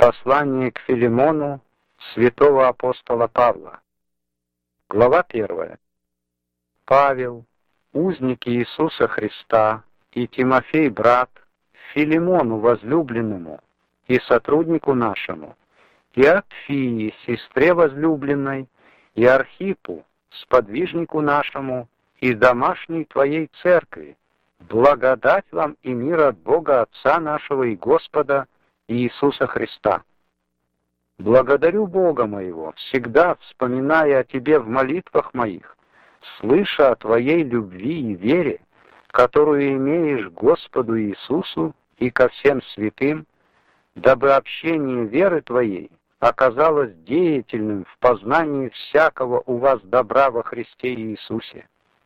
Послание к Филимону святого апостола Павла. Глава 1. Павел, узник Иисуса Христа, и Тимофей, брат, Филимону, возлюбленному, и сотруднику нашему, и Апфии, сестре возлюбленной, и Архипу, сподвижнику нашему, и домашней твоей церкви, благодать вам и мир от Бога Отца нашего и Господа Иисуса Христа. Благодарю Бога моего, всегда вспоминая о Тебе в молитвах моих, слыша о Твоей любви и вере, которую имеешь к Господу Иисусу и ко всем святым, дабы общение веры Твоей оказалось деятельным в познании всякого у вас добра во Христе Иисусе.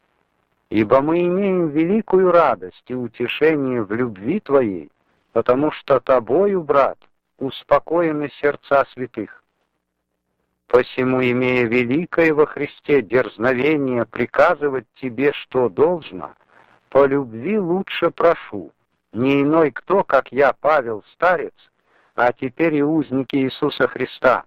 Ибо мы имеем великую радость и утешение в любви Твоей, потому что Тобою, брат, успокоены сердца святых. Посему, имея великое во Христе дерзновение приказывать Тебе, что должно, по любви лучше прошу, не иной кто, как я, Павел, старец, а теперь и узник Иисуса Христа.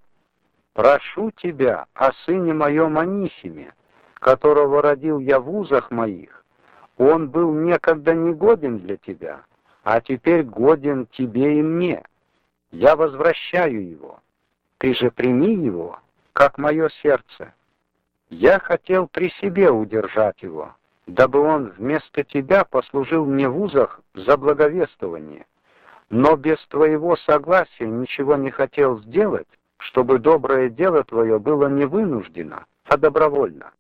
Прошу Тебя о сыне моем Анисиме, которого родил я в узах моих. Он был некогда негоден для Тебя, а теперь годен Тебе и мне. Я возвращаю его. Ты же прими его, как мое сердце. Я хотел при себе удержать его, дабы он вместо Тебя послужил мне в узах за благовествование. Но без Твоего согласия ничего не хотел сделать, чтобы доброе дело Твое было не вынуждено, а добровольно.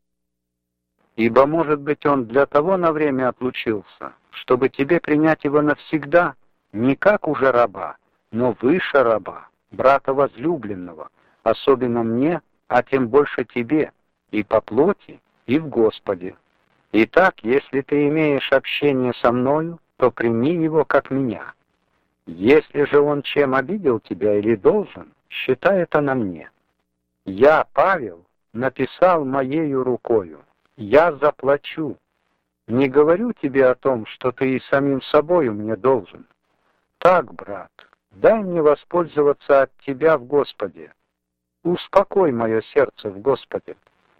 Ибо, может быть, он для того на время отлучился, чтобы Тебе принять его навсегда, не как уже раба, но выше раба, брата возлюбленного, особенно мне, а тем больше Тебе, и по плоти, и в Господе. Итак, если ты имеешь общение со мною, то прими его как меня. Если же он чем обидел тебя или должен, считай это на мне. Я, Павел, написал моею рукою. Я заплачу. Не говорю тебе о том, что ты и самим собою мне должен. Так, брат, дай мне воспользоваться от тебя в Господе. Успокой мое сердце в Господе.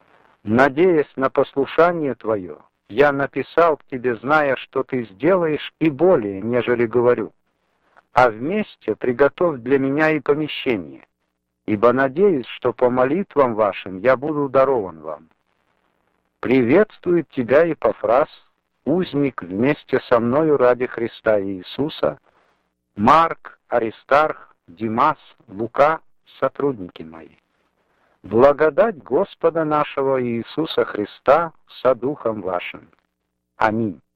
Надеясь на послушание твое, я написал к тебе, зная, что ты сделаешь и более, нежели говорю. А вместе приготовь для меня и помещение, ибо надеюсь, что по молитвам вашим я буду дарован вам. Приветствует тебя Епафрас, узник вместе со мною ради Христа Иисуса, Марк, Аристарх, Димас, Лука, сотрудники мои. Благодать Господа нашего Иисуса Христа со духом вашим. Аминь.